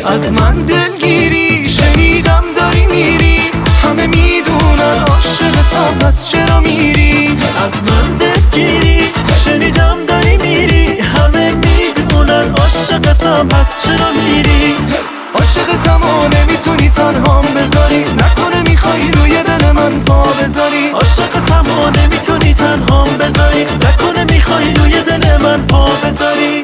از من دلگیری شنیدم داری میری، همه میدونن عاشقتم پس چرا میری؟ از من دلگیری شنیدم داری میری، همه میدونن عاشقتم پس چرا میری؟ عاشقتم و نمیتونی تنهام بذاری، نکنه میخوای روی دل من پا بذاری. عاشقتم و نمیتونی تنهام بذاری، نکنه میخوای روی دل من پا بذاری.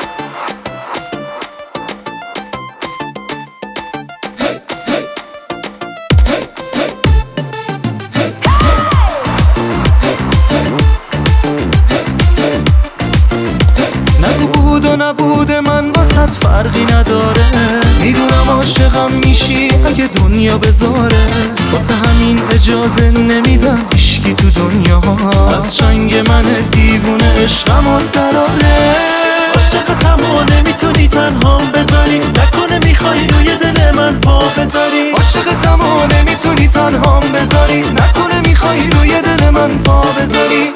نگو بود و نبود من واسط فرقی نداره، میدونم عاشقم میشی اگه دنیا بذاره، واسه همین اجازه نمیدم هیچکی تو دنیا از چنگ من دیوونه عشقمو دراره. عاشقتم و نمیتونی تنهام بذاری، نکنه میخوای روی دل من پا بذاری. عاشقتم و نمیتونی تنهام بذاری، نکنه میخوای روی دل من پا بذاری.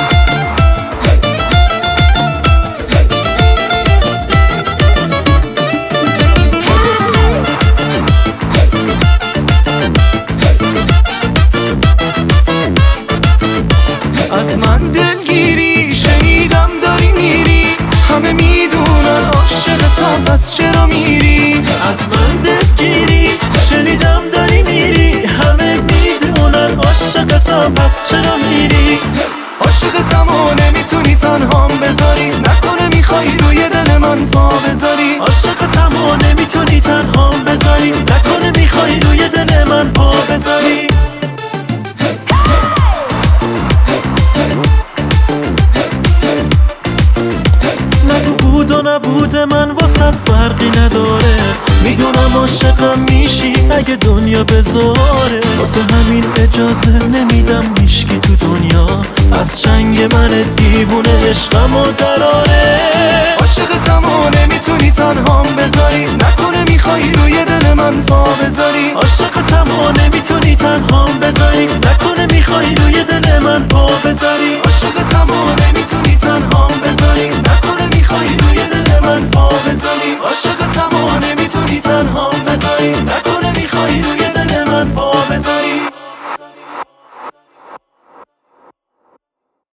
از من دلگیری شنیدم داری میری، همه میدونن عاشقتم پس چرا میری؟ از من دلگیری شنیدم داری میری، همه میدونن عاشقتم پس چرا میری؟ عاشقتم و نمیتونی تنهام بذاری، نکنه میخوای روی دل من پا بذاری. عاشقتم و نمیتونی تنهام بذاری، نکنه میخوای روی دل من پا بذاری. نگو بود و نبود من واسط فرقی نداره، میدونم عاشقم میشی اگه دنیا بذاره، واسه همین اجازه نمیدم هیچکی تو دنیا از چنگ من دیوونه عشقمو دراره. عاشقتم و نمیتونی تنهام بذاری، نکنه میخوای روی دل من پا بذاری. عاشقتم و نمیتونی تنهام بذاری، نکنه میخوای روی دل من پا بذاری. عاشقتم و نمیتونی